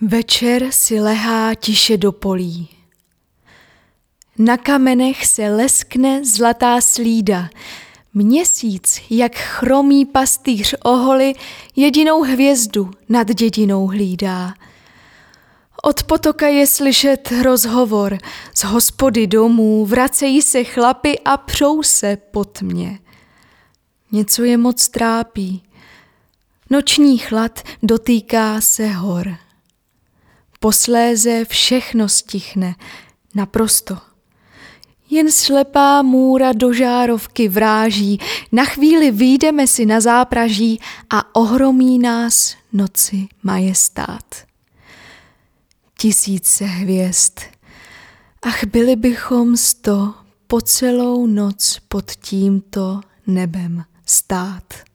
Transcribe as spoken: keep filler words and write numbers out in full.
Večer si lehá tiše do polí. Na kamenech se leskne zlatá slída. Měsíc, jak chromý pastýř oholi, jedinou hvězdu nad dědinou hlídá. Od potoka je slyšet rozhovor, z hospody domů vracejí se chlapi a přou se po tmě. Něco je moc trápí, noční chlad dotýká se hor. Posléze všechno stichne, naprosto. Jen slepá můra do žárovky vráží, na chvíli vyjdeme si na zápraží a ohromí nás noci majestát. Tisíce hvězd, ach byli bychom sto po celou noc pod tímto nebem stát.